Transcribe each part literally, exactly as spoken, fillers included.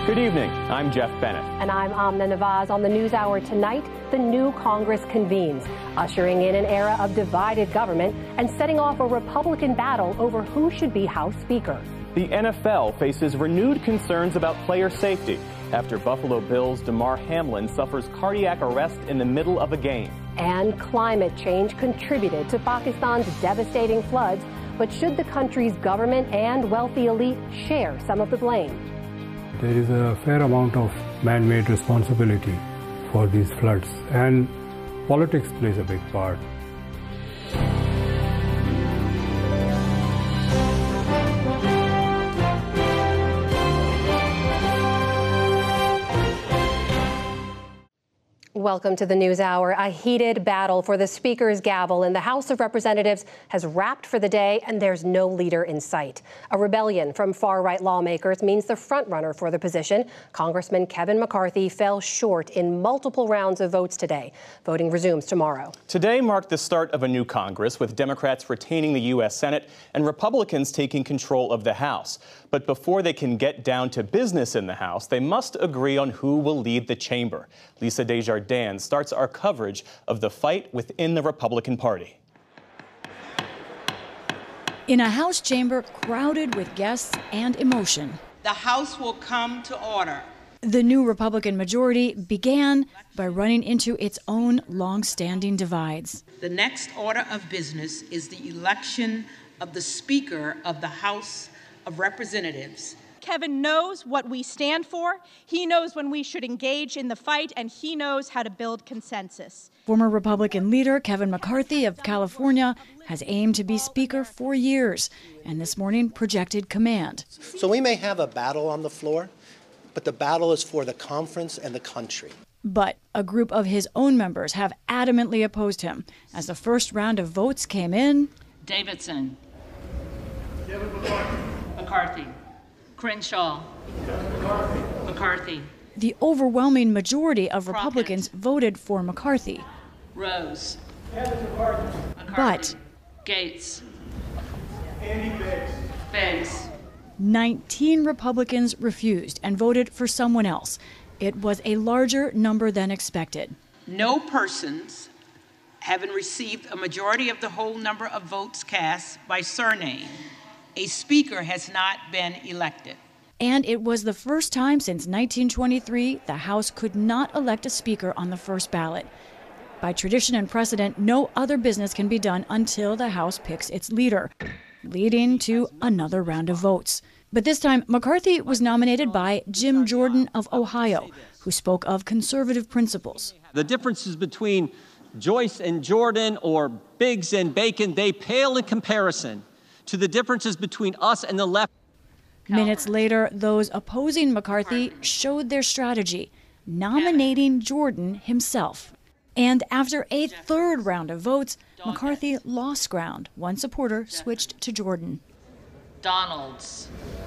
Good evening. I'm Jeff Bennett. And I'm Amna Nawaz. On the NewsHour tonight, the new Congress convenes, ushering in an era of divided government and setting off a Republican battle over who should be House Speaker. The N F L faces renewed concerns about player safety after Buffalo Bills' Damar Hamlin suffers cardiac arrest in the middle of a game. And climate change contributed to Pakistan's devastating floods, but should the country's government and wealthy elite share some of the blame? There is a fair amount of man-made responsibility for these floods, and politics plays a big part. Welcome to the NewsHour. A heated battle for the Speaker's gavel in the House of Representatives has wrapped for the day, and there's no leader in sight. A rebellion from far-right lawmakers means the frontrunner for the position, Congressman Kevin McCarthy, fell short in multiple rounds of votes today. Voting resumes tomorrow. Today marked the start of a new Congress, with Democrats retaining the U S Senate and Republicans taking control of the House. But before they can get down to business in the House, they must agree on who will lead the chamber. Lisa Desjardins starts our coverage of the fight within the Republican Party. In a House chamber crowded with guests and emotion, the House will come to order. The new Republican majority began by running into its own long-standing divides. The next order of business is the election of the Speaker of the House of Representatives. Kevin knows what we stand for. He knows when we should engage in the fight, and he knows how to build consensus. Former Republican leader Kevin McCarthy of California has aimed to be Speaker for years, and this morning projected command. So we may have a battle on the floor, but the battle is for the conference and the country. But a group of his own members have adamantly opposed him. As the first round of votes came in, Davidson, McCarthy, Crenshaw, McCarthy. The overwhelming majority of Republicans Crockett. voted for McCarthy. Rose. But Gates. Andy Biggs. Biggs. nineteen Republicans refused and voted for someone else. It was a larger number than expected. No persons having received a majority of the whole number of votes cast by surname, a speaker has not been elected. And it was the first time since nineteen twenty-three the House could not elect a speaker on the first ballot. By tradition and precedent, no other business can be done until the House picks its leader, leading to another round of votes. But this time, McCarthy was nominated by Jim Jordan of Ohio, who spoke of conservative principles. The differences between Joyce and Jordan or Biggs and Bacon, they pale in comparison to the differences between us and the left. Minutes later, those opposing McCarthy showed their strategy, nominating Jordan himself. And after a third round of votes, McCarthy lost ground. One supporter switched to Jordan. Donalds.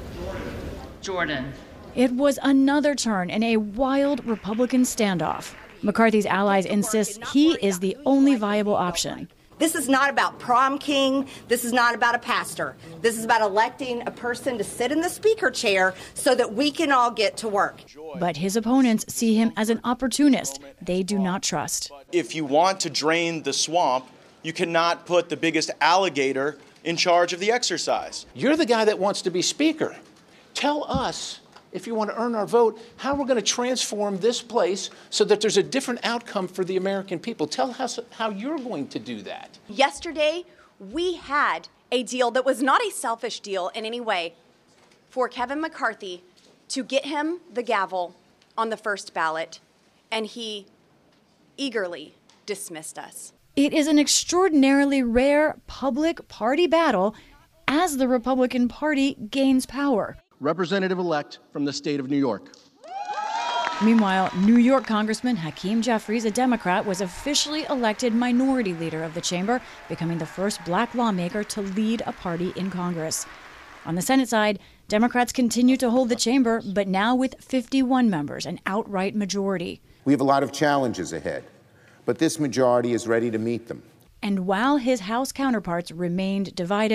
Jordan. It was another turn in a wild Republican standoff. McCarthy's allies insist he is the only viable option. This is not about prom king. This is not about a pastor. This is about electing a person to sit in the speaker chair so that we can all get to work. But his opponents see him as an opportunist they do not trust. If you want to drain the swamp, you cannot put the biggest alligator in charge of the exercise. You're the guy that wants to be speaker. Tell us, if you want to earn our vote, how we're going to transform this place so that there's a different outcome for the American people. Tell us how you're going to do that. Yesterday, we had a deal that was not a selfish deal in any way for Kevin McCarthy to get him the gavel on the first ballot, and he eagerly dismissed us. It is an extraordinarily rare public party battle as the Republican Party gains power. Representative-elect from the state of New York. Meanwhile, New York Congressman Hakeem Jeffries, a Democrat, was officially elected minority leader of the chamber, becoming the first black lawmaker to lead a party in Congress. On the Senate side, Democrats continue to hold the chamber, but now with fifty-one members, an outright majority. We have a lot of challenges ahead, but this majority is ready to meet them. And while his House counterparts remained divided,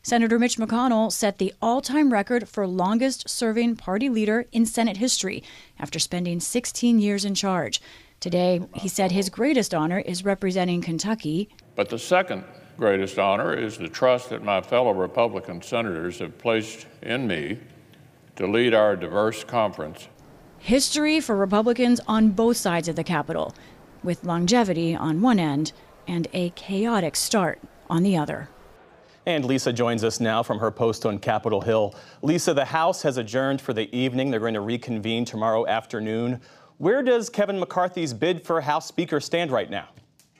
Senator Mitch McConnell set the all-time record for longest-serving party leader in Senate history after spending sixteen years in charge. Today, he said his greatest honor is representing Kentucky. But the second greatest honor is the trust that my fellow Republican senators have placed in me to lead our diverse conference. History for Republicans on both sides of the Capitol, with longevity on one end and a chaotic start on the other. And Lisa joins us now from her post on Capitol Hill. Lisa, the House has adjourned for the evening. They're going to reconvene tomorrow afternoon. Where does Kevin McCarthy's bid for House Speaker stand right now?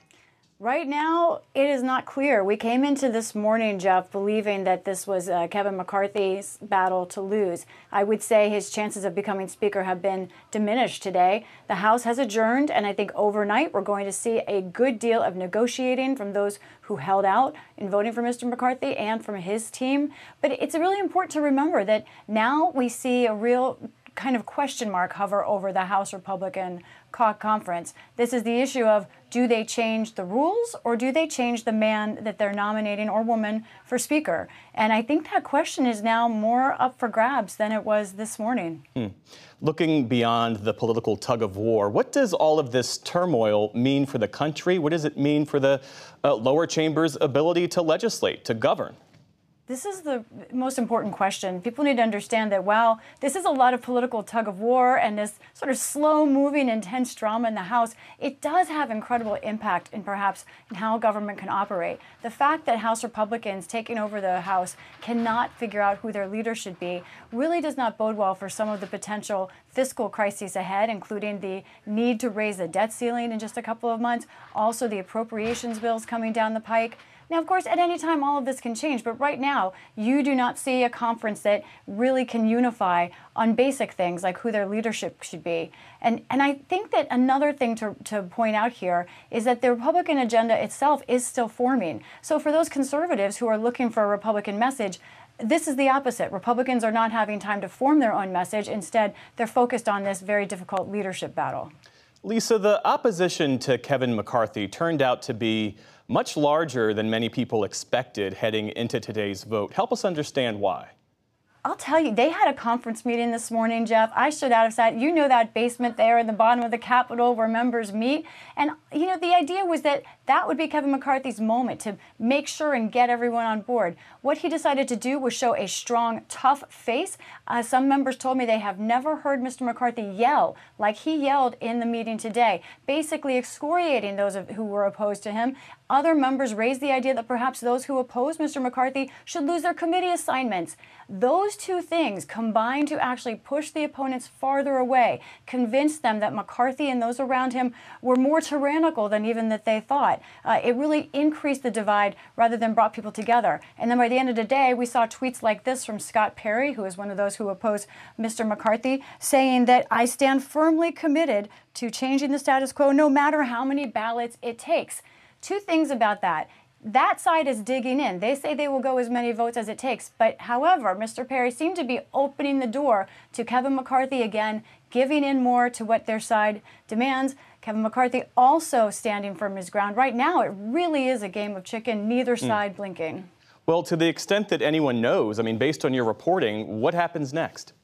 Right now, it is not clear. We came into this morning, Jeff, believing that this was uh, Kevin McCarthy's battle to lose. I would say his chances of becoming Speaker have been diminished today. The House has adjourned, and I think overnight we're going to see a good deal of negotiating from those who held out in voting for Mister McCarthy and from his team. But it's really important to remember that now we see a real kind of question mark hover over the House Republican conference. This is the issue of, do they change the rules or do they change the man that they're nominating or woman for Speaker? And I think that question is now more up for grabs than it was this morning. Hmm. Looking beyond the political tug of war, what does all of this turmoil mean for the country? What does it mean for the uh, lower chamber's ability to legislate, to govern? This is the most important question. People need to understand that while this is a lot of political tug of war and this sort of slow-moving, intense drama in the House, it does have incredible impact in perhaps in how government can operate. The fact that House Republicans taking over the House cannot figure out who their leader should be really does not bode well for some of the potential fiscal crises ahead, including the need to raise the debt ceiling in just a couple of months, also the appropriations bills coming down the pike. Now, of course, at any time, all of this can change. But right now, you do not see a conference that really can unify on basic things like who their leadership should be. And, and I think that another thing to, to point out here is that the Republican agenda itself is still forming. So for those conservatives who are looking for a Republican message, this is the opposite. Republicans are not having time to form their own message. Instead, they're focused on this very difficult leadership battle. Lisa, the opposition to Kevin McCarthy turned out to be much larger than many people expected heading into today's vote. Help us understand why. I'll tell you, they had a conference meeting this morning, Jeff. I stood outside. You know that basement there in the bottom of the Capitol where members meet. And, you know, the idea was that that would be Kevin McCarthy's moment to make sure and get everyone on board. What he decided to do was show a strong, tough face. Uh, some members told me they have never heard Mister McCarthy yell like he yelled in the meeting today, basically excoriating those who were opposed to him. Other members raised the idea that perhaps those who oppose Mister McCarthy should lose their committee assignments. Those two things combined to actually push the opponents farther away, convince them that McCarthy and those around him were more tyrannical than even that they thought. Uh, it really increased the divide rather than brought people together. And then by the end of the day, we saw tweets like this from Scott Perry, who is one of those who oppose Mister McCarthy, saying that I stand firmly committed to changing the status quo no matter how many ballots it takes. Two things about that. That side is digging in. They say they will go as many votes as it takes. But however, Mister Perry seemed to be opening the door to Kevin McCarthy again, giving in more to what their side demands. Kevin McCarthy also standing firm his ground. Right now, it really is a game of chicken, neither side mm. blinking. Well, to the extent that anyone knows, I mean, based on your reporting, what happens next?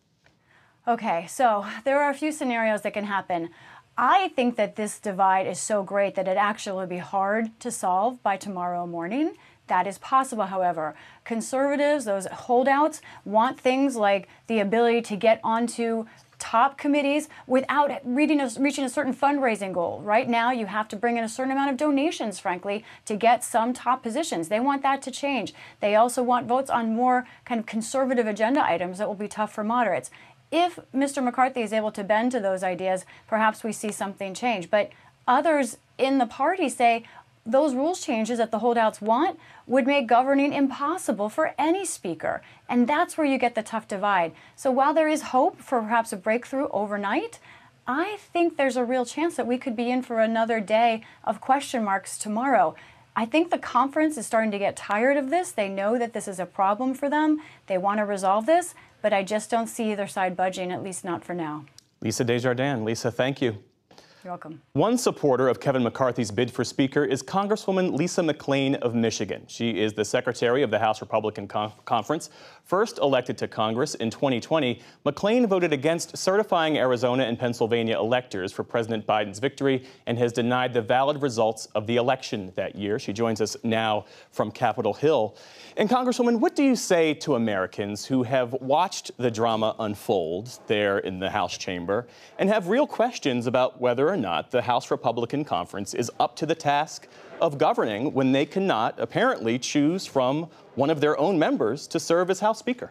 Okay, so there are a few scenarios that can happen. I think that this divide is so great that it actually will be hard to solve by tomorrow morning. That is possible, however. Conservatives, those holdouts, want things like the ability to get onto top committees without reaching a, reaching a certain fundraising goal. Right now, you have to bring in a certain amount of donations, frankly, to get some top positions. They want that to change. They also want votes on more kind of conservative agenda items that will be tough for moderates. If Mister McCarthy is able to bend to those ideas, perhaps we see something change. But others in the party say those rules changes that the holdouts want would make governing impossible for any speaker. And that's where you get the tough divide. So while there is hope for perhaps a breakthrough overnight, I think there's a real chance that we could be in for another day of question marks tomorrow. I think the conference is starting to get tired of this. They know that this is a problem for them. They want to resolve this. But I just don't see either side budging, at least not for now. Lisa Desjardins. Lisa, thank you. Welcome. One supporter of Kevin McCarthy's bid for Speaker is Congresswoman Lisa McClain of Michigan. She is the secretary of the House Republican Conf- Conference. First elected to Congress in twenty twenty, McClain voted against certifying Arizona and Pennsylvania electors for President Biden's victory and has denied the valid results of the election that year. She joins us now from Capitol Hill. And Congresswoman, what do you say to Americans who have watched the drama unfold there in the House chamber and have real questions about whether or not the House Republican Conference is up to the task of governing when they cannot apparently choose from one of their own members to serve as House Speaker?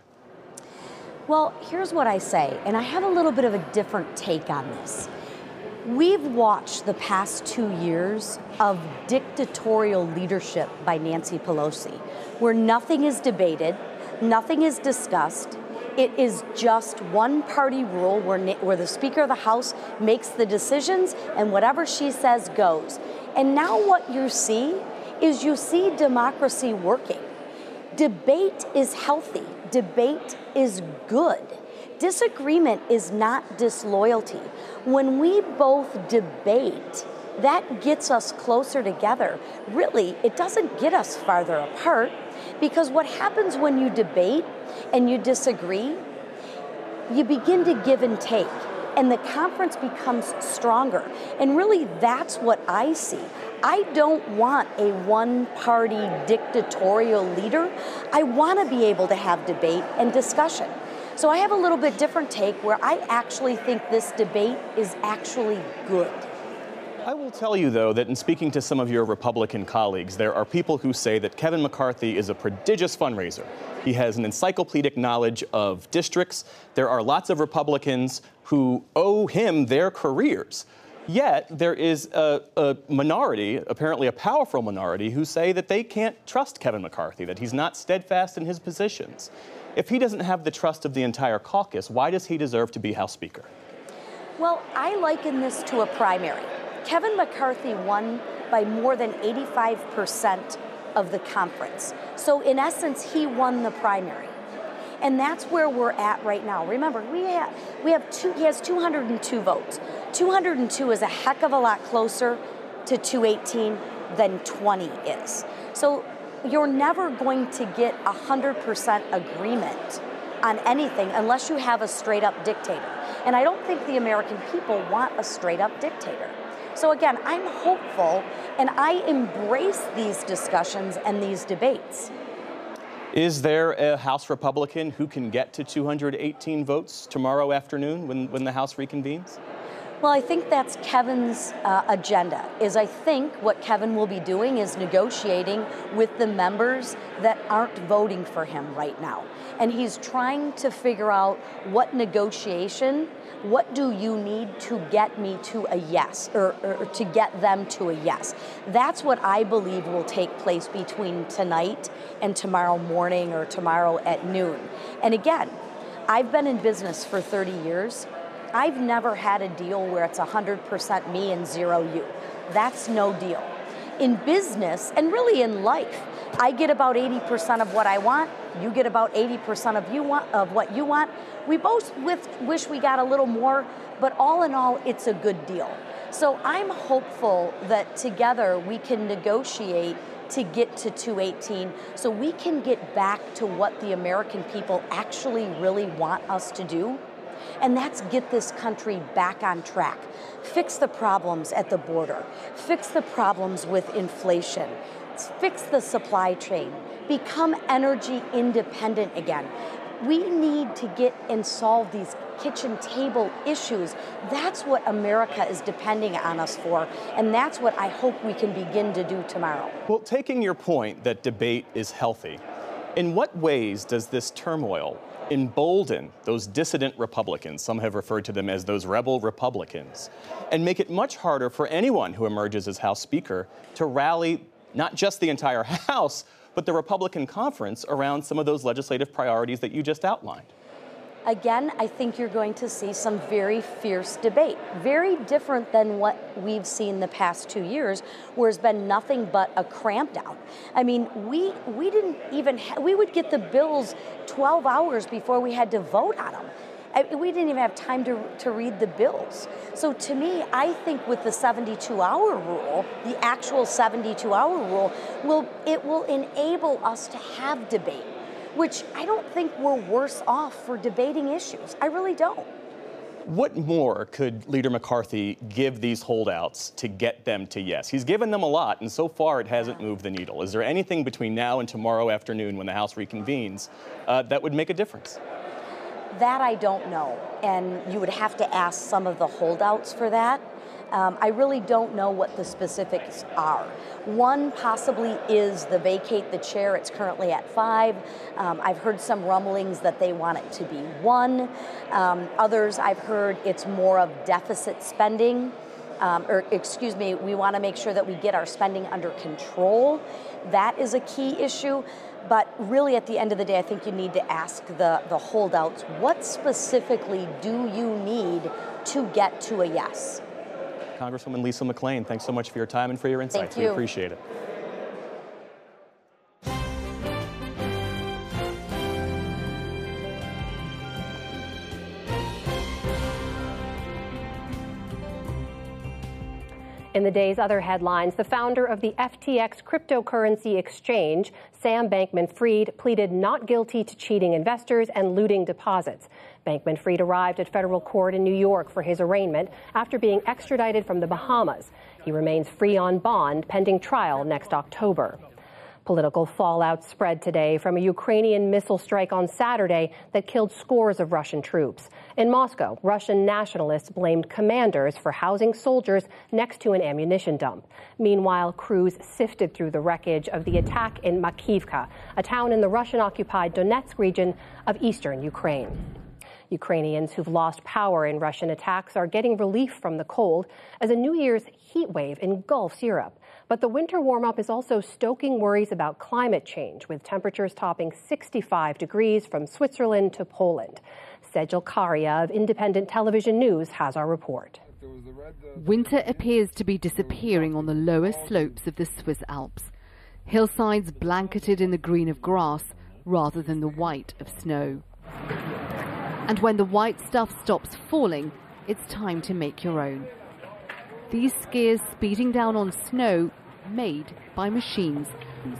Well, here's what I say, and I have a little bit of a different take on this. We've watched the past two years of dictatorial leadership by Nancy Pelosi, where nothing is debated, nothing is discussed. It is just one-party rule where, where the Speaker of the House makes the decisions and whatever she says goes. And now what you see is you see democracy working. Debate is healthy. Debate is good. Disagreement is not disloyalty. When we both debate, that gets us closer together. Really, it doesn't get us farther apart, because what happens when you debate and you disagree, you begin to give and take, and the conference becomes stronger. And really, that's what I see. I don't want a one-party dictatorial leader. I want to be able to have debate and discussion. So I have a little bit different take where I actually think this debate is actually good. I will tell you, though, that in speaking to some of your Republican colleagues, there are people who say that Kevin McCarthy is a prodigious fundraiser. He has an encyclopedic knowledge of districts. There are lots of Republicans who owe him their careers. Yet there is a, a minority, apparently a powerful minority, who say that they can't trust Kevin McCarthy, that he's not steadfast in his positions. If he doesn't have the trust of the entire caucus, why does he deserve to be House Speaker? Well, I liken this to a primary. Kevin McCarthy won by more than eighty-five percent of the conference. So in essence, he won the primary. And that's where we're at right now. Remember, we have, we have two, he has two hundred two votes. two hundred two is a heck of a lot closer to two eighteen than twenty is. So you're never going to get one hundred percent agreement on anything unless you have a straight up dictator. And I don't think the American people want a straight up dictator. So again, I'm hopeful and I embrace these discussions and these debates. Is there a House Republican who can get to two hundred eighteen votes tomorrow afternoon when, when the House reconvenes? Well, I think that's Kevin's uh, agenda, is I think what Kevin will be doing is negotiating with the members that aren't voting for him right now. And he's trying to figure out what negotiation, what do you need to get me to a yes, or, or to get them to a yes. That's what I believe will take place between tonight and tomorrow morning or tomorrow at noon. And again, I've been in business for thirty years. I've never had a deal where it's one hundred percent me and zero you. That's no deal. In business, and really in life, I get about eighty percent of what I want, you get about eighty percent of you want of what you want. We both with, wish we got a little more, but all in all, it's a good deal. So I'm hopeful that together we can negotiate to get to two eighteen so we can get back to what the American people actually really want us to do. And that's get this country back on track. Fix the problems at the border. Fix the problems with inflation. Fix the supply chain. Become energy independent again. We need to get and solve these kitchen table issues. That's what America is depending on us for, and that's what I hope we can begin to do tomorrow. Well, taking your point that debate is healthy, in what ways does this turmoil embolden those dissident Republicans, some have referred to them as those rebel Republicans, and make it much harder for anyone who emerges as House Speaker to rally not just the entire House, but the Republican conference around some of those legislative priorities that you just outlined? Again, I think you're going to see some very fierce debate, very different than what we've seen the past two years, where it's been nothing but a cramp down. I mean, we we didn't even, ha- we would get the bills twelve hours before we had to vote on them. I, we didn't even have time to, to read the bills. So to me, I think with the seventy-two hour rule, the actual seventy-two hour rule, will it will enable us to have debate, which I don't think we're worse off for debating issues. I really don't. What more could Leader McCarthy give these holdouts to get them to yes? He's given them a lot, and so far it hasn't moved the needle. Is there anything between now and tomorrow afternoon when the House reconvenes uh, that would make a difference? That I don't know, and you would have to ask some of the holdouts for that. Um, I really don't know what the specifics are. One possibly is the vacate the chair. It's currently at five. Um, I've heard some rumblings that they want it to be one. Um, others I've heard it's more of deficit spending. Um, or excuse me, we want to make sure that we get our spending under control. That is a key issue. But really, at the end of the day, I think you need to ask the, the holdouts, what specifically do you need to get to a yes? Congresswoman Lisa McClain, thanks so much for your time and for your insights. Thank you. We appreciate it. In the day's other headlines, the founder of the F T X cryptocurrency exchange, Sam Bankman-Fried, pleaded not guilty to cheating investors and looting deposits. Bankman-Fried arrived at federal court in New York for his arraignment after being extradited from the Bahamas. He remains free on bond pending trial next October. Political fallout spread today from a Ukrainian missile strike on Saturday that killed scores of Russian troops. In Moscow, Russian nationalists blamed commanders for housing soldiers next to an ammunition dump. Meanwhile, crews sifted through the wreckage of the attack in Makiivka, a town in the Russian-occupied Donetsk region of eastern Ukraine. Ukrainians who've lost power in Russian attacks are getting relief from the cold as a New Year's heat wave engulfs Europe. But the winter warm-up is also stoking worries about climate change, with temperatures topping sixty-five degrees from Switzerland to Poland. Sejal Karia of Independent Television News has our report. Winter appears to be disappearing on the lower slopes of the Swiss Alps. Hillsides blanketed in the green of grass rather than the white of snow. And when the white stuff stops falling, it's time to make your own. These skiers speeding down on snow made by machines,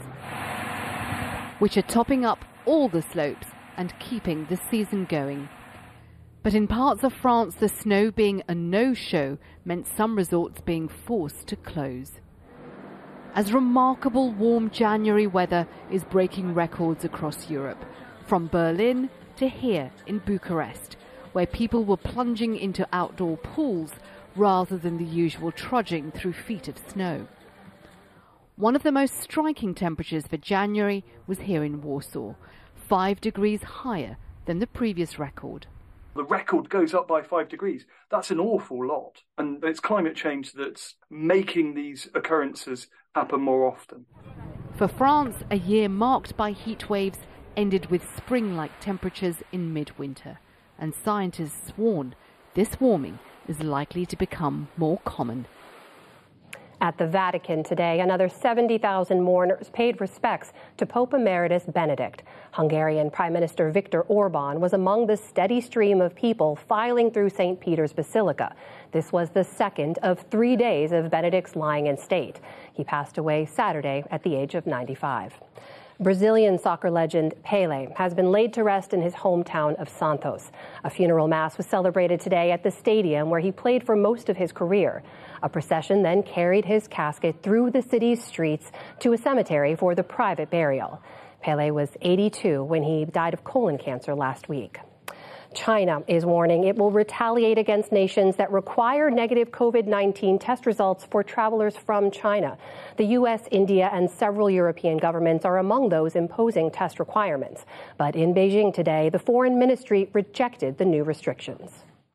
which are topping up all the slopes and keeping the season going. But in parts of France, the snow being a no-show meant some resorts being forced to close. As remarkable warm January weather is breaking records across Europe, from Berlin to here in Bucharest, where people were plunging into outdoor pools rather than the usual trudging through feet of snow. One of the most striking temperatures for January was here in Warsaw, five degrees higher than the previous record. The record goes up by five degrees. That's an awful lot. And it's climate change that's making these occurrences happen more often. For France, a year marked by heat waves ended with spring-like temperatures in midwinter. And scientists warn this warming is likely to become more common. At the Vatican today, another seventy thousand mourners paid respects to Pope Emeritus Benedict. Hungarian Prime Minister Viktor Orban was among the steady stream of people filing through Saint Peter's Basilica. This was the second of three days of Benedict's lying in state. He passed away Saturday at the age of ninety-five. Brazilian soccer legend Pelé has been laid to rest in his hometown of Santos. A funeral mass was celebrated today at the stadium where he played for most of his career. A procession then carried his casket through the city's streets to a cemetery for the private burial. Pelé was eighty-two when he died of colon cancer last week. China is warning it will retaliate against nations that require negative COVID nineteen test results for travelers from China. The U S, India, and several European governments are among those imposing test requirements. But in Beijing today, the foreign ministry rejected the new restrictions.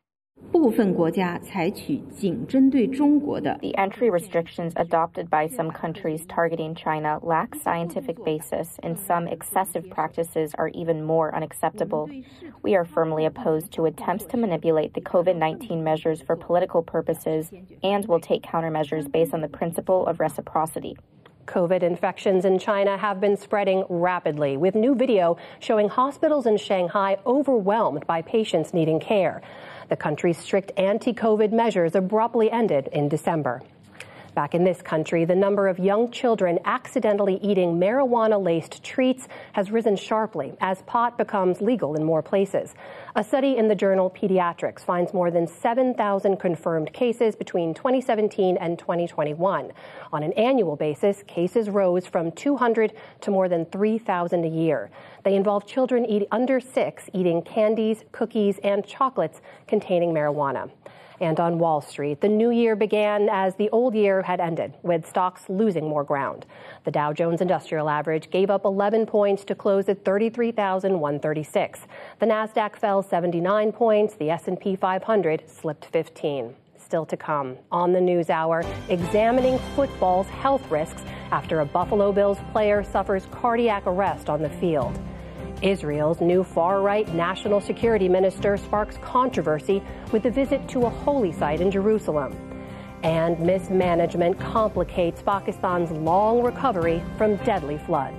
The entry restrictions adopted by some countries targeting China lack scientific basis, and some excessive practices are even more unacceptable. We are firmly opposed to attempts to manipulate the COVID nineteen measures for political purposes and will take countermeasures based on the principle of reciprocity. COVID infections in China have been spreading rapidly, with new video showing hospitals in Shanghai overwhelmed by patients needing care. The country's strict anti-COVID measures abruptly ended in December. Back in this country, the number of young children accidentally eating marijuana-laced treats has risen sharply as pot becomes legal in more places. A study in the journal Pediatrics finds more than seven thousand confirmed cases between twenty seventeen and twenty twenty-one. On an annual basis, cases rose from two hundred to more than three thousand a year. They involve children eat under six eating candies, cookies, and chocolates containing marijuana. And on Wall Street, the new year began as the old year had ended, with stocks losing more ground. The Dow Jones Industrial Average gave up eleven points to close at thirty-three thousand one hundred thirty-six. The Nasdaq fell seventy-nine points. The S and P five hundred slipped fifteen. Still to come on the News Hour, examining football's health risks after a Buffalo Bills player suffers cardiac arrest on the field. Israel's new far-right national security minister sparks controversy with a visit to a holy site in Jerusalem. And mismanagement complicates Pakistan's long recovery from deadly floods.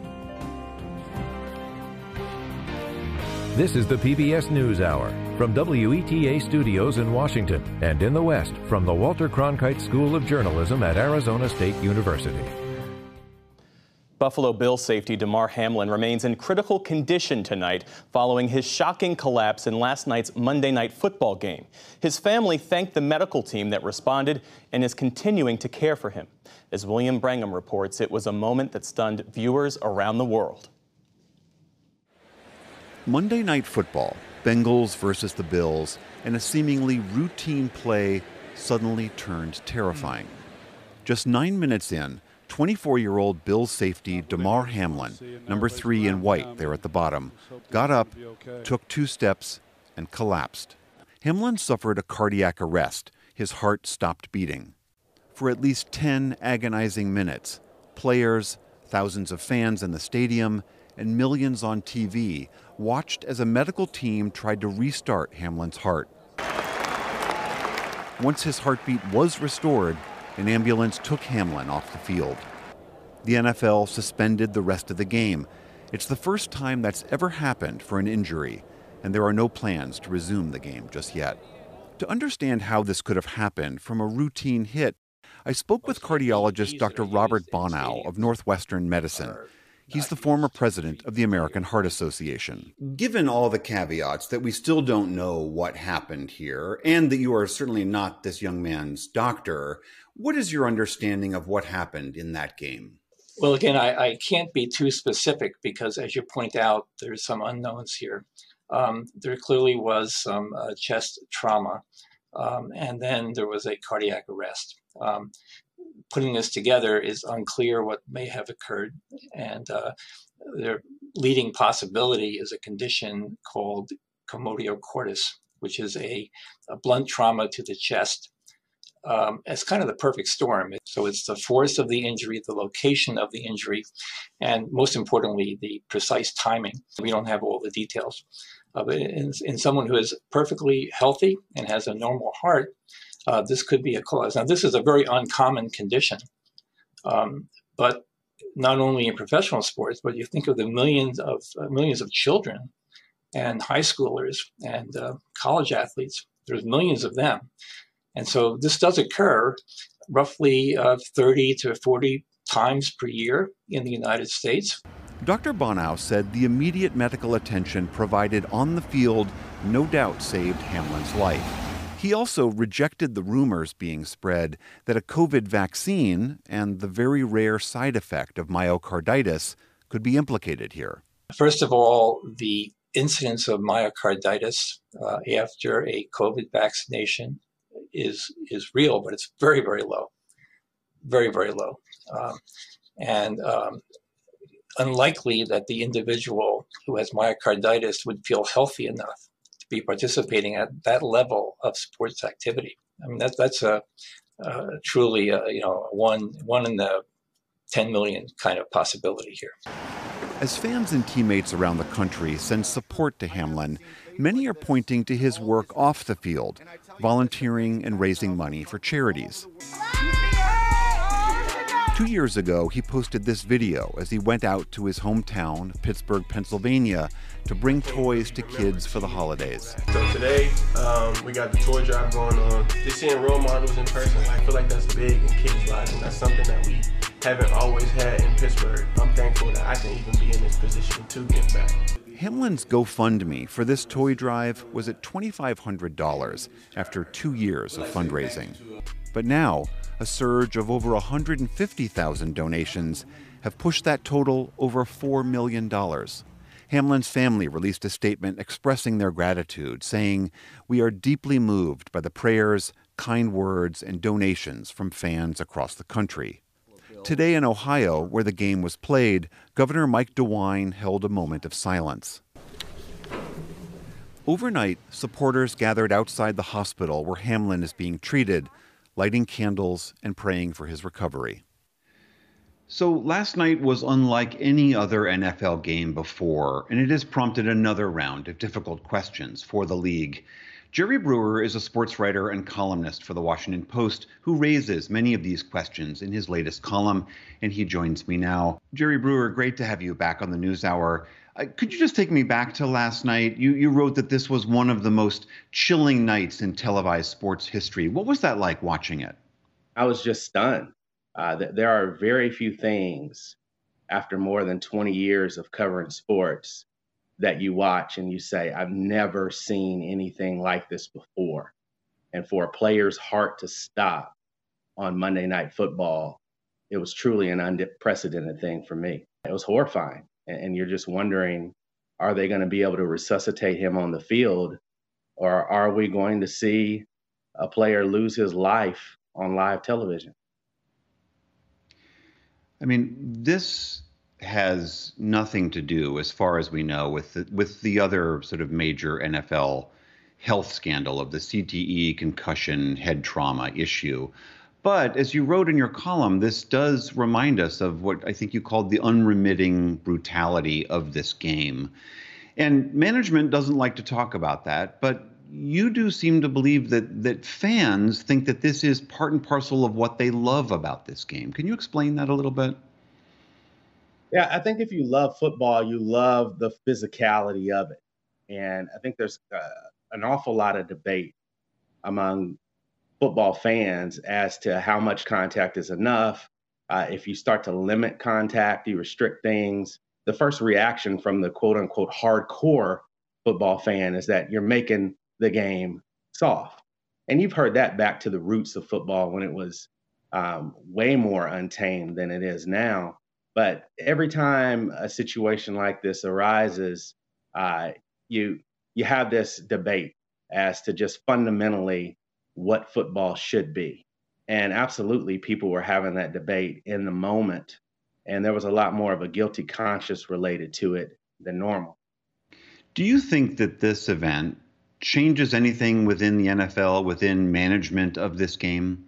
This is the P B S News Hour from W E T A Studios in Washington and in the West from the Walter Cronkite School of Journalism at Arizona State University. Buffalo Bills safety Damar Hamlin remains in critical condition tonight following his shocking collapse in last night's Monday Night Football game. His family thanked the medical team that responded and is continuing to care for him. As William Brangham reports, it was a moment that stunned viewers around the world. Monday Night Football, Bengals versus the Bills, and a seemingly routine play suddenly turned terrifying. Just nine minutes in, twenty-four-year-old Bills safety Damar Hamlin, number three in white there at the bottom, got up, took two steps, and collapsed. Hamlin suffered a cardiac arrest. His heart stopped beating. For at least ten agonizing minutes, players, thousands of fans in the stadium, and millions on T V watched as a medical team tried to restart Hamlin's heart. Once his heartbeat was restored, an ambulance took Hamlin off the field. The N F L suspended the rest of the game. It's the first time that's ever happened for an injury, and there are no plans to resume the game just yet. To understand how this could have happened from a routine hit, I spoke with cardiologist Doctor Robert Bonau of Northwestern Medicine. He's the former president of the American Heart Association. Given all the caveats that we still don't know what happened here, and that you are certainly not this young man's doctor, what is your understanding of what happened in that game? Well, again, I, I can't be too specific because, as you point out, there's some unknowns here. Um, there clearly was some uh, chest trauma, um, and then there was a cardiac arrest. Um, Putting this together is unclear what may have occurred, and uh, their leading possibility is a condition called commotio cordis, which is a, a blunt trauma to the chest. Um, it's kind of the perfect storm. So it's the force of the injury, the location of the injury, and most importantly, the precise timing. We don't have all the details. Uh, but in, in someone who is perfectly healthy and has a normal heart, Uh, this could be a cause. Now, this is a very uncommon condition, um, but not only in professional sports, but you think of the millions of uh, millions of children and high schoolers and uh, college athletes. There's millions of them, and so this does occur roughly uh, thirty to forty times per year in the United States. Doctor Bonau said the immediate medical attention provided on the field no doubt saved Hamlin's life. He also rejected the rumors being spread that a COVID vaccine and the very rare side effect of myocarditis could be implicated here. First of all, the incidence of myocarditis uh, after a COVID vaccination is is real, but it's very, very low, very, very low. Um, and um, unlikely that the individual who has myocarditis would feel healthy enough be participating at that level of sports activity. I mean, that, that's a, a truly a, you know one one in the ten million kind of possibility here. As fans and teammates around the country send support to Hamlin, many are pointing to his work off the field, volunteering and raising money for charities. Two years ago, he posted this video as he went out to his hometown, Pittsburgh, Pennsylvania, to bring toys to kids for the holidays. So today, um, we got the toy drive going on. Just seeing role models in person, I feel like that's big in kids' lives, and that's something that we haven't always had in Pittsburgh. I'm thankful that I can even be in this position to give back. Hamlin's GoFundMe for this toy drive was at twenty-five hundred dollars after two years of fundraising. But now, a surge of over one hundred fifty thousand donations have pushed that total over four million dollars. Hamlin's family released a statement expressing their gratitude, saying, "We are deeply moved by the prayers, kind words, and donations from fans across the country." Today in Ohio, where the game was played, Governor Mike DeWine held a moment of silence. Overnight, supporters gathered outside the hospital where Hamlin is being treated, lighting candles and praying for his recovery. So last night was unlike any other N F L game before, and it has prompted another round of difficult questions for the league. Jerry Brewer is a sports writer and columnist for The Washington Post who raises many of these questions in his latest column, and he joins me now. Jerry Brewer, great to have you back on the NewsHour. Uh, could you just take me back to last night? You, you wrote that this was one of the most chilling nights in televised sports history. What was that like watching it? I was just stunned. Uh, th- there are very few things after more than twenty years of covering sports that you watch and you say, I've never seen anything like this before. And for a player's heart to stop on Monday Night Football, it was truly an unprecedented thing for me. It was horrifying. And, and you're just wondering, are they going to be able to resuscitate him on the field? Or are we going to see a player lose his life on live television? I mean, this has nothing to do, as far as we know, with the, with the other sort of major N F L health scandal of the C T E concussion head trauma issue. But as you wrote in your column, this does remind us of what I think you called the unremitting brutality of this game. And management doesn't like to talk about that, but you do seem to believe that that fans think that this is part and parcel of what they love about this game. Can you explain that a little bit? Yeah, I think if you love football, you love the physicality of it. And I think there's uh, an awful lot of debate among football fans as to how much contact is enough. Uh, if you start to limit contact, you restrict things. The first reaction from the quote unquote hardcore football fan is that you're making the game soft. And you've heard that back to the roots of football when it was um, way more untamed than it is now. But every time a situation like this arises, uh, you you have this debate as to just fundamentally what football should be. And absolutely, people were having that debate in the moment. And there was a lot more of a guilty conscience related to it than normal. Do you think that this event changes anything within the N F L, within management of this game?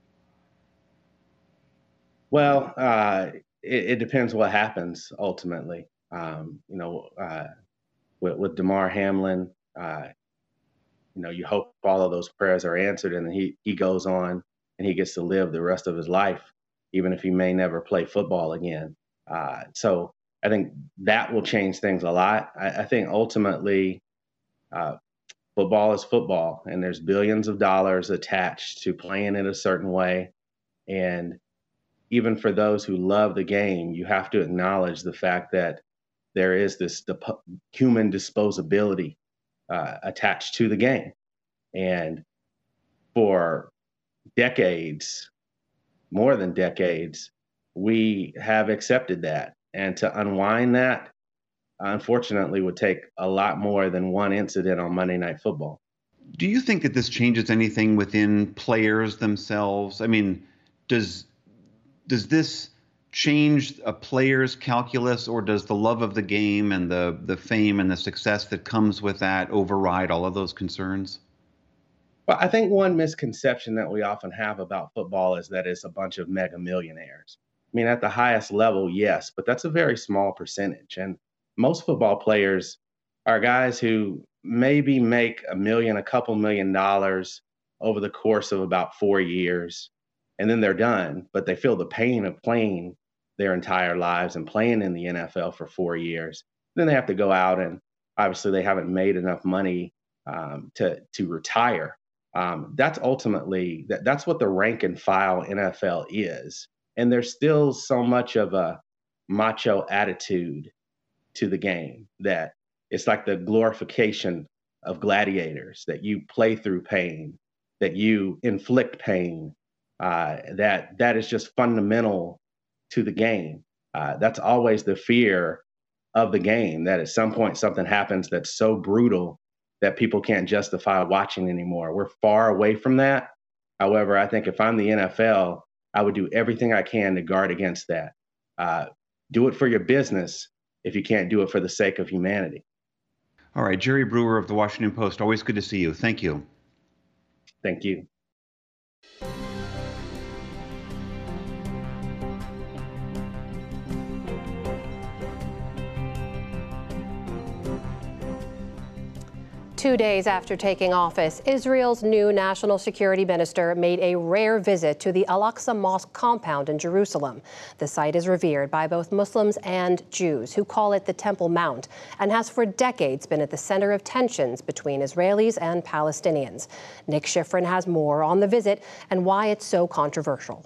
Well, uh, it, it depends what happens ultimately. Um, you know, uh, with, with Damar Hamlin, uh, you know, you hope all of those prayers are answered and he, he goes on and he gets to live the rest of his life, even if he may never play football again. Uh, so I think that will change things a lot. I, I think ultimately uh, football is football, and there's billions of dollars attached to playing it a certain way. And even for those who love the game, you have to acknowledge the fact that there is this dip- human disposability uh, attached to the game. And for decades, more than decades, we have accepted that. And to unwind that, unfortunately, would take a lot more than one incident on Monday Night Football. Do you think that this changes anything within players themselves? I mean, does does this change a player's calculus, or does the love of the game and the, the fame and the success that comes with that override all of those concerns? Well, I think one misconception that we often have about football is that it's a bunch of mega millionaires. I mean, at the highest level, yes, but that's a very small percentage. And most football players are guys who maybe make a million, a couple million dollars over the course of about four years. and then they're done, but they feel the pain of playing their entire lives and playing in the N F L for four years. Then they have to go out, and obviously they haven't made enough money um, to to retire. Um, that's ultimately that, that's what the rank and file N F L is, and there's still so much of a macho attitude to the game that it's like the glorification of gladiators, that you play through pain, that you inflict pain, uh, that that is just fundamental to the game. Uh, that's always the fear of the game, that at some point something happens that's so brutal that people can't justify watching anymore. We're far away from that. However, I think if I'm the N F L, I would do everything I can to guard against that. Uh, do it for your business if you can't do it for the sake of humanity. All right, Jerry Brewer of the Washington Post, always good to see you. Thank you. Thank you. Two days after taking office, Israel's new national security minister made a rare visit to the Al-Aqsa Mosque compound in Jerusalem. The site is revered by both Muslims and Jews, who call it the Temple Mount, and has for decades been at the center of tensions between Israelis and Palestinians. Nick Schifrin has more on the visit and why it's so controversial.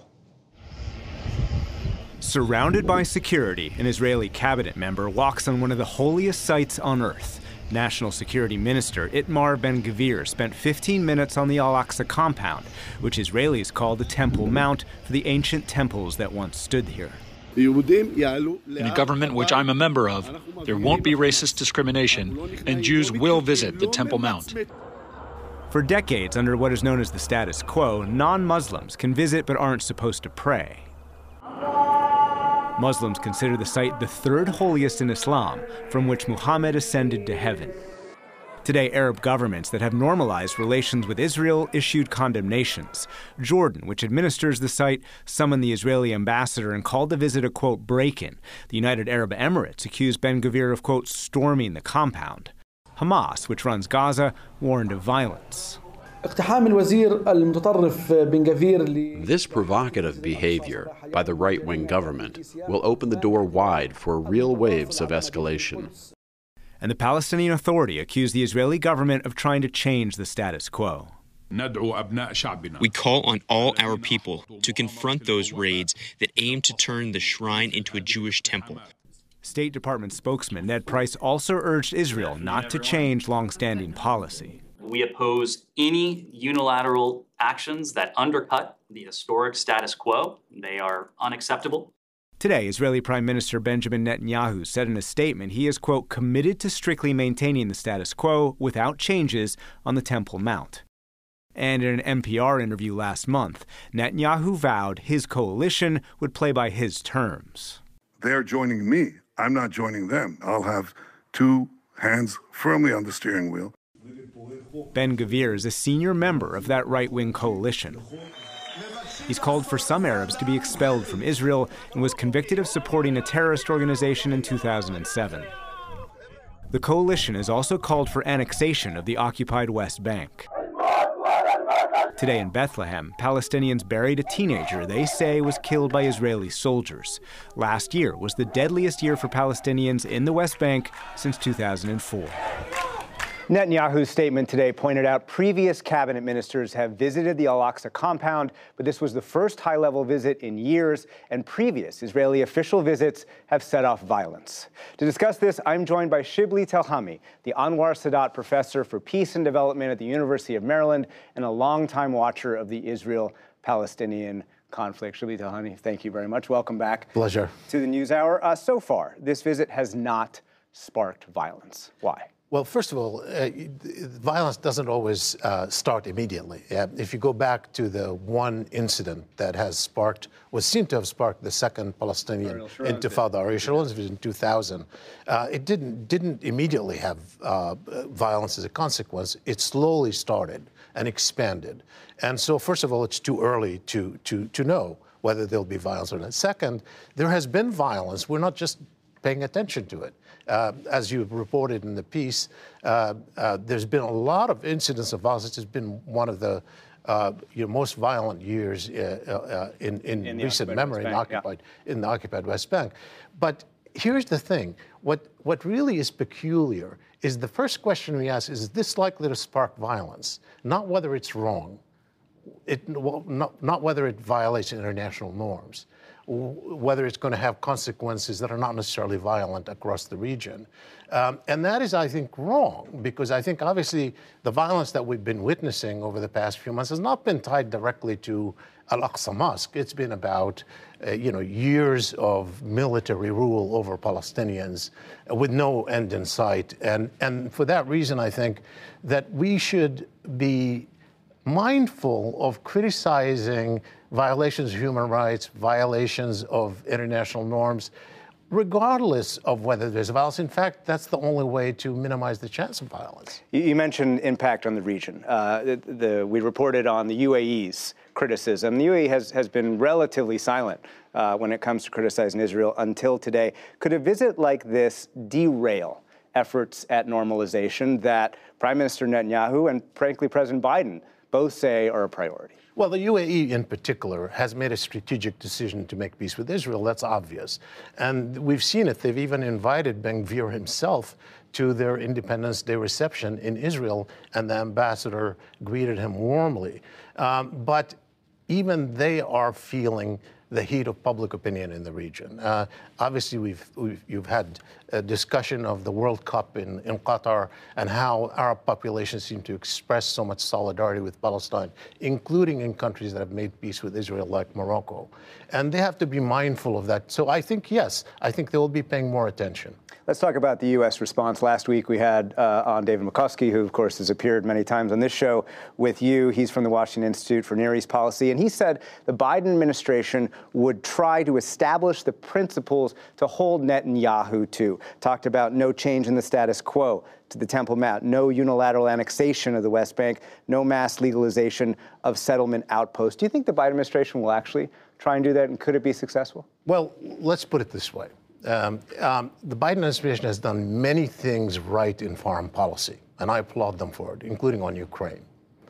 Surrounded by security, an Israeli cabinet member walks on one of the holiest sites on earth. National Security Minister Itamar Ben-Gvir spent fifteen minutes on the Al-Aqsa compound, which Israelis call the Temple Mount for the ancient temples that once stood here. In a government which I'm a member of, there won't be racist discrimination, and Jews will visit the Temple Mount. For decades, under what is known as the status quo, non-Muslims can visit but aren't supposed to pray. Muslims consider the site the third holiest in Islam, from which Muhammad ascended to heaven. Today, Arab governments that have normalized relations with Israel issued condemnations. Jordan, which administers the site, summoned the Israeli ambassador and called the visit a, quote, break-in. The United Arab Emirates accused Ben-Gvir of, quote, storming the compound. Hamas, which runs Gaza, warned of violence. This provocative behavior by the right-wing government will open the door wide for real waves of escalation. And the Palestinian Authority accused the Israeli government of trying to change the status quo. We call on all our people to confront those raids that aim to turn the shrine into a Jewish temple. State Department spokesman Ned Price also urged Israel not to change long-standing policy. We oppose any unilateral actions that undercut the historic status quo. They are unacceptable. Today, Israeli Prime Minister Benjamin Netanyahu said in a statement he is, quote, committed to strictly maintaining the status quo without changes on the Temple Mount. And in an N P R interview last month, Netanyahu vowed his coalition would play by his terms. They're joining me. I'm not joining them. I'll have two hands firmly on the steering wheel. Ben-Gvir is a senior member of that right-wing coalition. He's called for some Arabs to be expelled from Israel and was convicted of supporting a terrorist organization in two thousand seven. The coalition has also called for annexation of the occupied West Bank. Today in Bethlehem, Palestinians buried a teenager they say was killed by Israeli soldiers. Last year was the deadliest year for Palestinians in the West Bank since two thousand four. Netanyahu's statement today pointed out previous cabinet ministers have visited the Al-Aqsa compound, but this was the first high-level visit in years, and previous Israeli official visits have set off violence. To discuss this, I'm joined by Shibli Telhami, the Anwar Sadat Professor for Peace and Development at the University of Maryland and a longtime watcher of the Israel-Palestinian conflict. Shibli Telhami, thank you very much. Welcome back. Pleasure. To the NewsHour. Uh, so far, this visit has not sparked violence. Why? Well, first of all, uh, violence doesn't always uh, start immediately. Uh, if you go back to the one incident that has sparked, was seen to have sparked the second Palestinian Intifada, Ariel Sharon's in two thousand, uh, it didn't didn't immediately have uh, violence as a consequence. It slowly started and expanded. And so, first of all, it's too early to to to know whether there'll be violence or not. Second, there has been violence. We're not just paying attention to it. Uh, as you reported in the piece, uh, uh, there's been a lot of incidents of violence. This has been one of the uh, you know, most violent years uh, uh, in, in, in recent memory in, occupied, yeah. in the occupied West Bank. But here's the thing. What, what really is peculiar is the first question we ask, is this likely to spark violence? Not whether it's wrong, it, well, not, not whether it violates international norms, whether it's going to have consequences that are not necessarily violent across the region. Um, and that is, I think, wrong, because I think, obviously, the violence that we've been witnessing over the past few months has not been tied directly to Al-Aqsa Mosque. It's been about, uh, you know, years of military rule over Palestinians uh, with no end in sight. And, and for that reason, I think that we should be mindful of criticizing violations of human rights, violations of international norms, regardless of whether there's violence. In fact, that's the only way to minimize the chance of violence. You mentioned impact on the region. Uh, the, the, we reported on the U A E's criticism. The U A E has, has been relatively silent uh, when it comes to criticizing Israel until today. Could a visit like this derail efforts at normalization that Prime Minister Netanyahu and, frankly, President Biden both say are a priority? Well, the U A E in particular has made a strategic decision to make peace with Israel. That's obvious. And we've seen it. They've even invited Ben-Gvir himself to their Independence Day reception in Israel, and the ambassador greeted him warmly. Um, but even they are feeling the heat of public opinion in the region. Uh, obviously, we've, we've you've had a discussion of the World Cup in, in Qatar and how Arab populations seem to express so much solidarity with Palestine, including in countries that have made peace with Israel, like Morocco. And they have to be mindful of that. So I think, yes, I think they will be paying more attention. Let's talk about the U S response. Last week, we had uh, on David McCuskey, who, of course, has appeared many times on this show with you. He's from the Washington Institute for Near East Policy, and he said the Biden administration would try to establish the principles to hold Netanyahu to. Talked about no change in the status quo to the Temple Mount, no unilateral annexation of the West Bank, no mass legalization of settlement outposts. Do you think the Biden administration will actually try and do that, and could it be successful? Well, let's put it this way. Um, um, the Biden administration has done many things right in foreign policy, and I applaud them for it, including on Ukraine.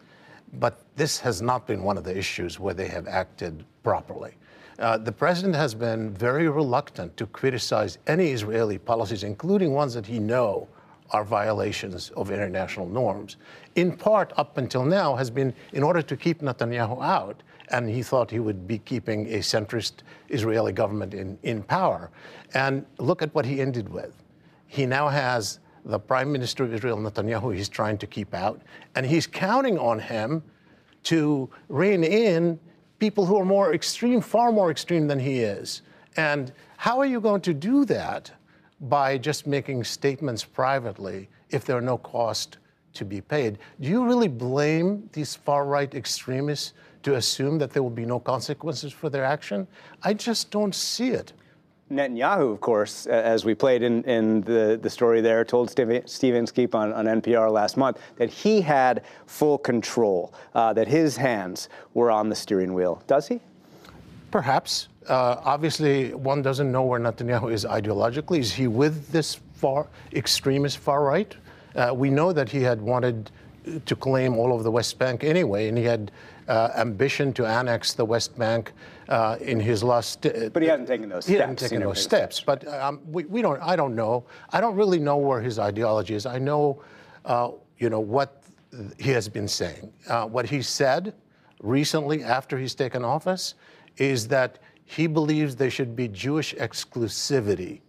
But this has not been one of the issues where they have acted properly. Uh, the president has been very reluctant to criticize any Israeli policies, including ones that he knows are violations of international norms. In part, up until now, has been in order to keep Netanyahu out, and he thought he would be keeping a centrist Israeli government in, in power. And look at what he ended with. He now has the Prime Minister of Israel, Netanyahu, he's trying to keep out, and he's counting on him to rein in people who are more extreme, far more extreme than he is. And how are you going to do that by just making statements privately if there are no cost to be paid? Do you really blame these far-right extremists to assume that there will be no consequences for their action? I just don't see it. Netanyahu, of course, as we played in, in the, the story there, told Steve, Steve Inskeep on, on N P R last month that he had full control, uh, that his hands were on the steering wheel. Does he? Perhaps. Uh, obviously, one doesn't know where Netanyahu is ideologically. Is he with this far extremist far right? Uh, we know that he had wanted to claim all of the West Bank anyway, and he had uh, ambition to annex the West Bank uh, in his last. Uh, but he hasn't taken those steps. He hasn't taken those steps. steps. But um, we, we don't. I don't know. I don't really know where his ideology is. I know, uh, you know, what he has been saying. Uh, what he said recently, after he's taken office, is that he believes there should be Jewish exclusivity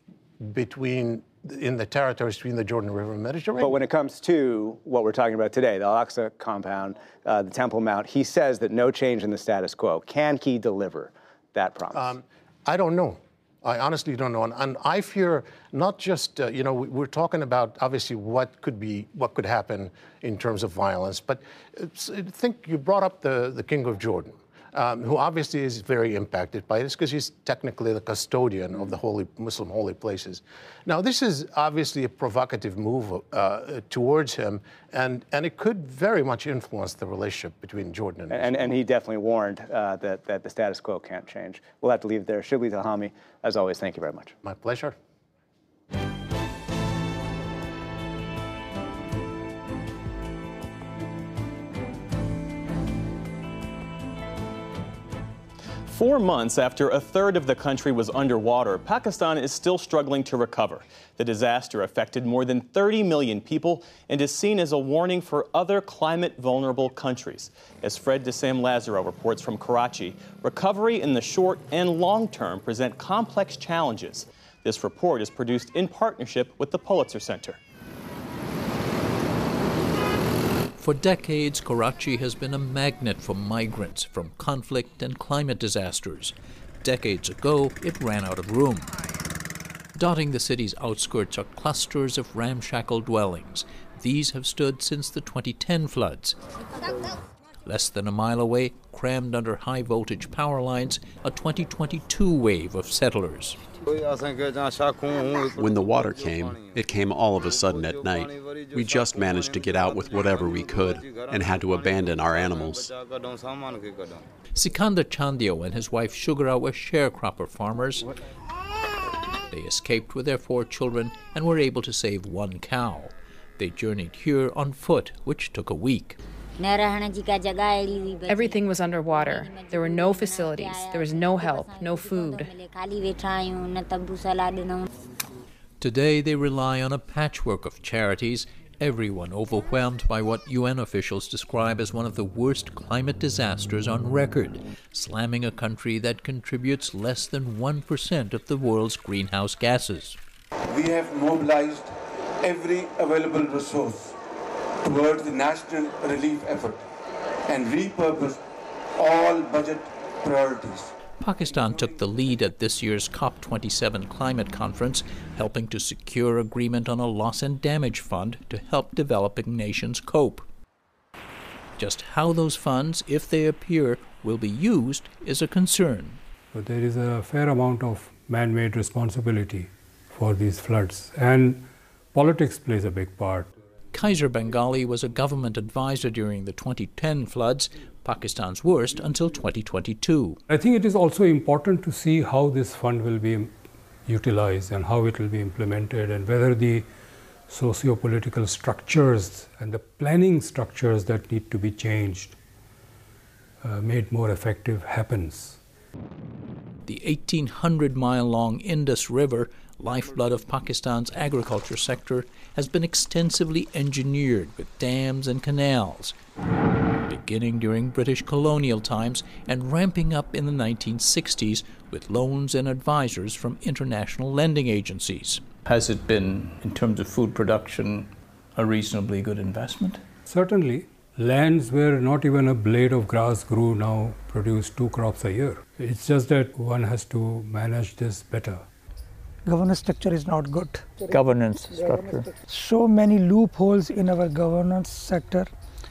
between in the territories between the Jordan River and Mediterranean. But when it comes to what we're talking about today, the Al-Aqsa compound, uh, the Temple Mount, he says that no change in the status quo. Can he deliver that promise? Um, I don't know. I honestly don't know. And, and I fear not just, uh, you know, we're talking about obviously what could be, what could happen in terms of violence, but I think you brought up the, the King of Jordan. Um, who obviously is very impacted by this because he's technically the custodian of the holy Muslim holy places. Now, this is obviously a provocative move uh, towards him, and, and it could very much influence the relationship between Jordan and Israel. And, and he definitely warned uh, that, that the status quo can't change. We'll have to leave it there. Shibli Tahami, as always, thank you very much. My pleasure. Four months after a third of the country was underwater, Pakistan is still struggling to recover. The disaster affected more than thirty million people and is seen as a warning for other climate-vulnerable countries. As Fred DeSam Lazaro reports from Karachi, recovery in the short and long term present complex challenges. This report is produced in partnership with the Pulitzer Center. For decades, Karachi has been a magnet for migrants from conflict and climate disasters. Decades ago, it ran out of room. Dotting the city's outskirts are clusters of ramshackle dwellings. These have stood since the twenty ten floods. Less than a mile away, crammed under high-voltage power lines, a twenty twenty-two wave of settlers. When the water came, it came all of a sudden at night. We just managed to get out with whatever we could and had to abandon our animals. Sikandar Chandio and his wife Shugara were sharecropper farmers. They escaped with their four children and were able to save one cow. They journeyed here on foot, which took a week. Everything was underwater. There were no facilities. There was no help, no food. Today they rely on a patchwork of charities, everyone overwhelmed by what U N officials describe as one of the worst climate disasters on record, slamming a country that contributes less than one percent of the world's greenhouse gases. We have mobilized every available resource towards the national relief effort and repurposed all budget priorities. Pakistan took the lead at this year's COP twenty-seven climate conference, helping to secure agreement on a loss and damage fund to help developing nations cope. Just how those funds, if they appear, will be used is a concern. But there is a fair amount of man-made responsibility for these floods, and politics plays a big part. Kaiser Bengali was a government advisor during the twenty ten floods, Pakistan's worst until twenty twenty-two. I think it is also important to see how this fund will be utilized and how it will be implemented, and whether the socio-political structures and the planning structures that need to be changed, uh, made more effective, happens. The eighteen hundred mile long Indus River, lifeblood of Pakistan's agriculture sector, has been extensively engineered with dams and canals, beginning during British colonial times and ramping up in the nineteen sixties with loans and advisors from international lending agencies. Has it been, in terms of food production, a reasonably good investment? Certainly. Lands where not even a blade of grass grew now produce two crops a year. It's just that one has to manage this better. Governance structure is not good. Governance structure. So many loopholes in our governance sector.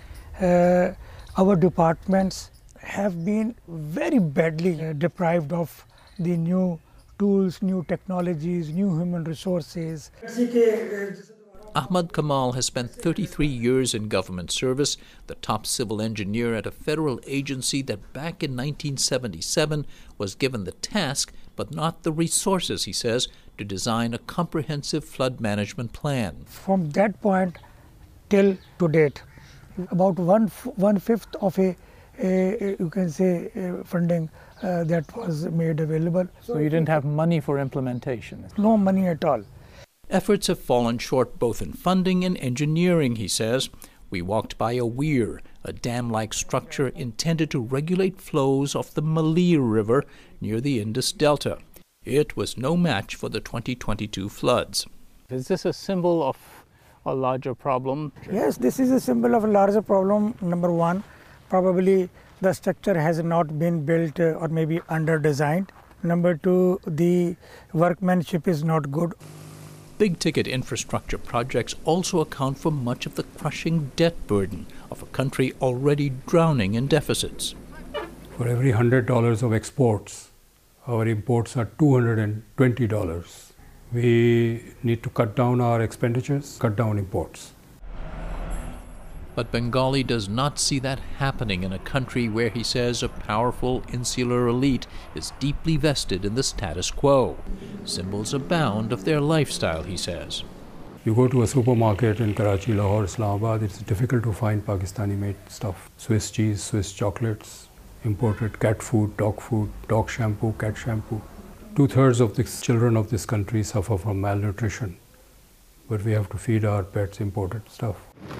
Uh, our departments have been very badly uh, deprived of the new tools, new technologies, new human resources. Ahmad Kamal has spent thirty-three years in government service, the top civil engineer at a federal agency that back in nineteen seventy-seven was given the task, but not the resources, he says, to design a comprehensive flood management plan. From that point till to date, about one one fifth of a, a, a you can say a funding uh, that was made available. So you didn't have money for implementation? No money at all. Efforts have fallen short both in funding and engineering, he says. We walked by a weir, a dam-like structure intended to regulate flows of the Malir River near the Indus Delta. It was no match for the twenty twenty-two floods. Is this a symbol of a larger problem? Yes, this is a symbol of a larger problem. Number one, probably the structure has not been built uh, or maybe under-designed. Number two, the workmanship is not good. Big-ticket infrastructure projects also account for much of the crushing debt burden of a country already drowning in deficits. For every one hundred dollars of exports, our imports are two hundred twenty dollars. We need to cut down our expenditures, cut down imports. But Bengali does not see that happening in a country where, he says, a powerful insular elite is deeply vested in the status quo. Symbols abound of their lifestyle, he says. You go to a supermarket in Karachi, Lahore, Islamabad, it's difficult to find Pakistani-made stuff. Swiss cheese, Swiss chocolates, imported cat food, dog food, dog shampoo, cat shampoo. Two-thirds of the children of this country suffer from malnutrition, but we have to feed our pets imported stuff.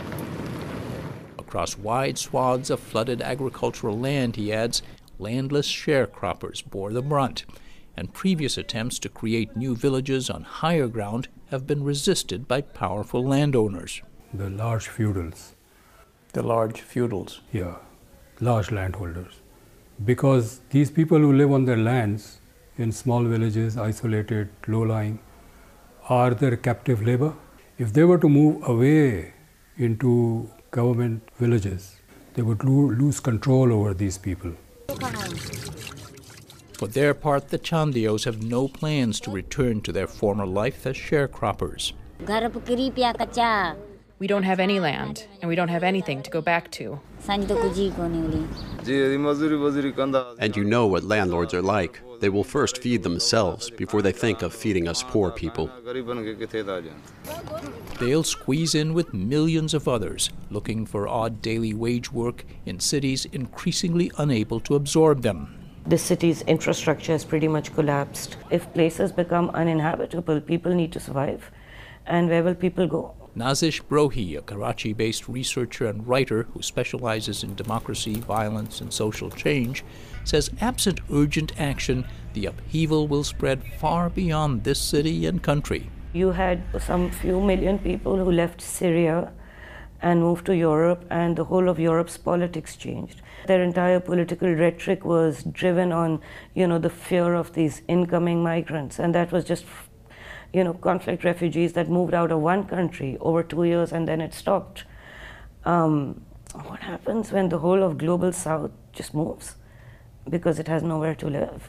Across wide swaths of flooded agricultural land, he adds, landless sharecroppers bore the brunt, and previous attempts to create new villages on higher ground have been resisted by powerful landowners. The large feudals. The large feudals? Yeah, large landholders. Because these people who live on their lands in small villages, isolated, low-lying, are their captive labor. If they were to move away into government villages, they would lo- lose control over these people. For their part, the Chandios have no plans to return to their former life as sharecroppers. We don't have any land, and we don't have anything to go back to. And you know what landlords are like. They will first feed themselves before they think of feeding us poor people. They'll squeeze in with millions of others looking for odd daily wage work in cities increasingly unable to absorb them. The city's infrastructure has pretty much collapsed. If places become uninhabitable, people need to survive. And where will people go? Nazish Brohi, a Karachi-based researcher and writer who specializes in democracy, violence, and social change, says absent urgent action, the upheaval will spread far beyond this city and country. You had some few million people who left Syria and moved to Europe, and the whole of Europe's politics changed. Their entire political rhetoric was driven on, you know, the fear of these incoming migrants, and that was just, you know, conflict refugees that moved out of one country over two years and then it stopped. Um, what happens when the whole of global south just moves? Because it has nowhere to live.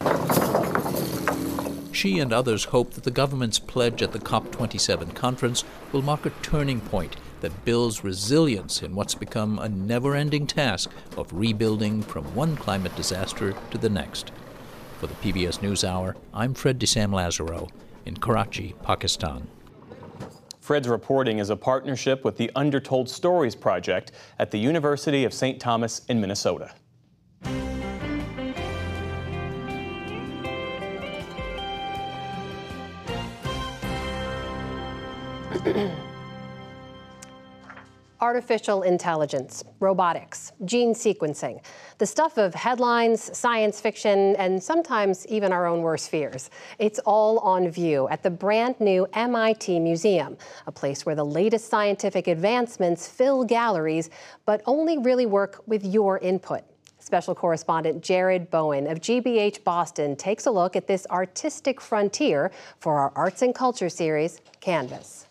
She and others hope that the government's pledge at the COP twenty-seven conference will mark a turning point that builds resilience in what's become a never-ending task of rebuilding from one climate disaster to the next. For the P B S NewsHour, I'm Fred Desam Lazaro in Karachi, Pakistan. Fred's reporting is a partnership with the Undertold Stories Project at the University of Saint Thomas in Minnesota. Artificial intelligence, robotics, gene sequencing, the stuff of headlines, science fiction, and sometimes even our own worst fears. It's all on view at the brand new M I T Museum, a place where the latest scientific advancements fill galleries, but only really work with your input. Special correspondent Jared Bowen of G B H Boston takes a look at this artistic frontier for our Arts and Culture series, Canvas.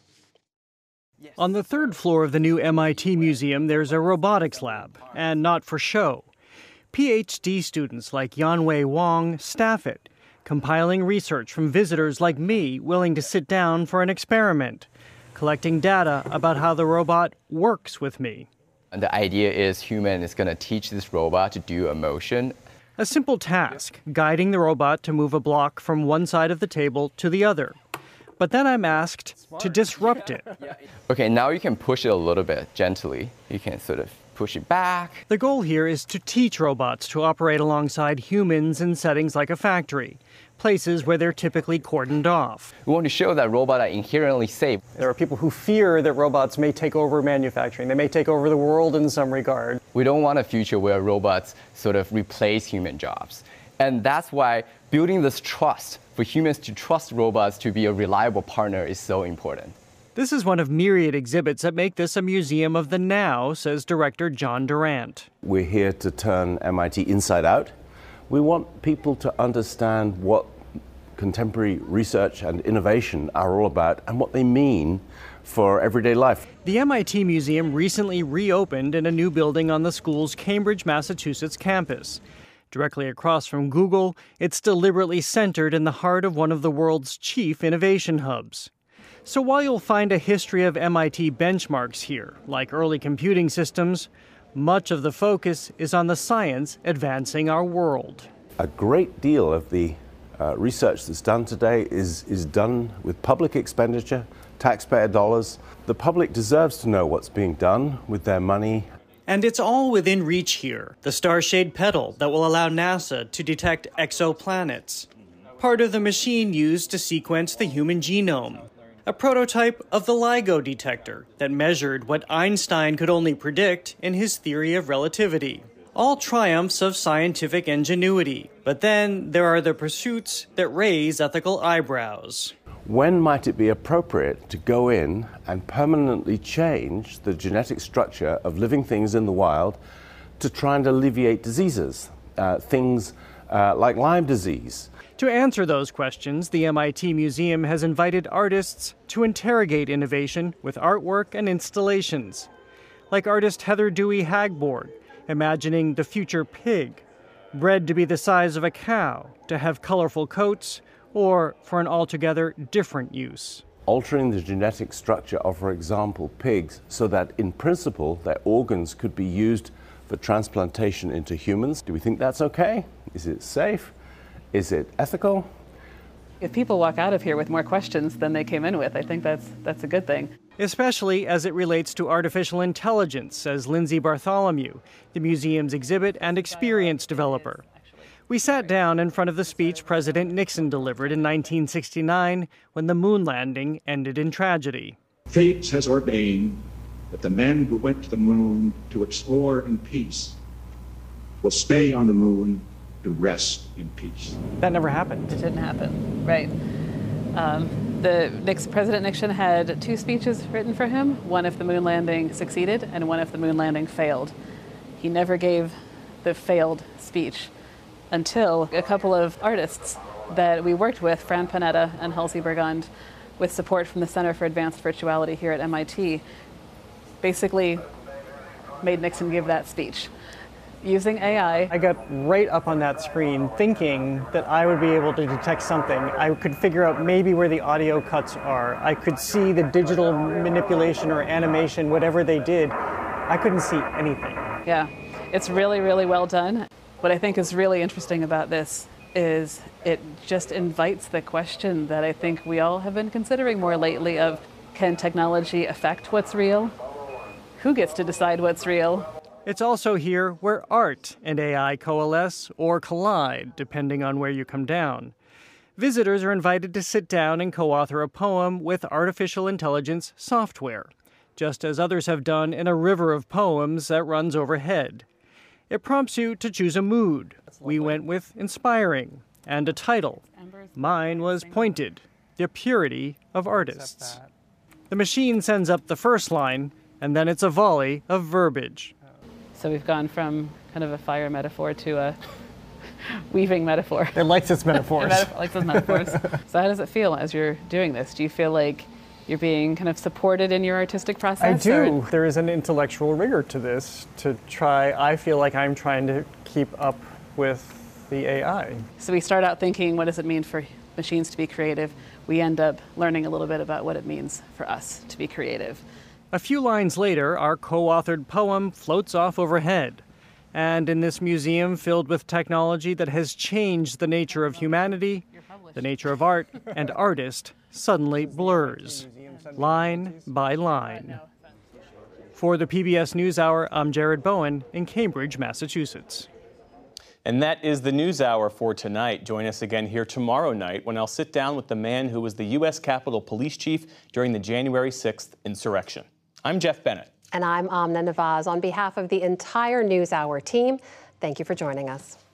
On the third floor of the new M I T Museum, there's a robotics lab, and not for show. P H D students like Yanwei Wang staff it, compiling research from visitors like me willing to sit down for an experiment, collecting data about how the robot works with me. And the idea is human is going to teach this robot to do a motion. A simple task, guiding the robot to move a block from one side of the table to the other. But then I'm asked to disrupt it. Okay, now you can push it a little bit gently. You can sort of push it back. The goal here is to teach robots to operate alongside humans in settings like a factory, places where they're typically cordoned off. We want to show that robots are inherently safe. There are people who fear that robots may take over manufacturing. They may take over the world in some regard. We don't want a future where robots sort of replace human jobs. And that's why building this trust for humans to trust robots to be a reliable partner is so important. This is one of myriad exhibits that make this a museum of the now, says director John Durant. We're here to turn M I T inside out. We want people to understand what contemporary research and innovation are all about and what they mean for everyday life. The M I T Museum recently reopened in a new building on the school's Cambridge, Massachusetts campus. Directly across from Google, it's deliberately centered in the heart of one of the world's chief innovation hubs. So while you'll find a history of M I T benchmarks here, like early computing systems, much of the focus is on the science advancing our world. A great deal of the uh, research that's done today is, is done with public expenditure, taxpayer dollars. The public deserves to know what's being done with their money. And it's all within reach here. The Starshade pedal that will allow NASA to detect exoplanets. Part of the machine used to sequence the human genome. A prototype of the LIGO detector that measured what Einstein could only predict in his theory of relativity. All triumphs of scientific ingenuity. But then there are the pursuits that raise ethical eyebrows. When might it be appropriate to go in and permanently change the genetic structure of living things in the wild to try and alleviate diseases, uh, things uh, like Lyme disease? To answer those questions, the M I T Museum has invited artists to interrogate innovation with artwork and installations. Like artist Heather Dewey Hagborg, imagining the future pig, bred to be the size of a cow, to have colorful coats, or for an altogether different use. Altering the genetic structure of, for example, pigs, so that in principle their organs could be used for transplantation into humans. Do we think that's okay? Is it safe? Is it ethical? If people walk out of here with more questions than they came in with, I think that's that's a good thing. Especially as it relates to artificial intelligence, says Lindsay Bartholomew, the museum's exhibit and experience developer. We sat down in front of the speech President Nixon delivered in nineteen sixty-nine when the moon landing ended in tragedy. Fate has ordained that the men who went to the moon to explore in peace will stay on the moon to rest in peace. That never happened. It didn't happen, right. Um, the Nixon, President Nixon had two speeches written for him, one if the moon landing succeeded and one if the moon landing failed. He never gave the failed speech until a couple of artists that we worked with, Fran Panetta and Halsey Burgund, with support from the Center for Advanced Virtuality here at M I T, basically made Nixon give that speech. Using A I. I got right up on that screen thinking that I would be able to detect something. I could figure out maybe where the audio cuts are. I could see the digital manipulation or animation, whatever they did. I couldn't see anything. Yeah, it's really, really well done. What I think is really interesting about this is it just invites the question that I think we all have been considering more lately of, can technology affect what's real? Who gets to decide what's real? It's also here where art and A I coalesce or collide, depending on where you come down. Visitors are invited to sit down and co-author a poem with artificial intelligence software, just as others have done in a river of poems that runs overhead. It prompts you to choose a mood. We went with inspiring, and a title. Mine was pointed, the purity of artists. The machine sends up the first line, and then it's a volley of verbiage. So we've gone from kind of a fire metaphor to a weaving metaphor. It likes its metaphors. It likes its metaphors. So how does it feel as you're doing this? Do you feel like you're being kind of supported in your artistic process? I do. Or? There is an intellectual rigor to this to try. I feel like I'm trying to keep up with the A I. So we start out thinking, what does it mean for machines to be creative? We end up learning a little bit about what it means for us to be creative. A few lines later, our co-authored poem floats off overhead. And in this museum filled with technology that has changed the nature of humanity, the nature of art and artist suddenly blurs, line by line. For the P B S NewsHour, I'm Jared Bowen in Cambridge, Massachusetts. And that is the NewsHour for tonight. Join us again here tomorrow night when I'll sit down with the man who was the U S Capitol Police Chief during the January sixth insurrection. I'm Jeff Bennett. And I'm Amna Nawaz. On behalf of the entire NewsHour team, thank you for joining us.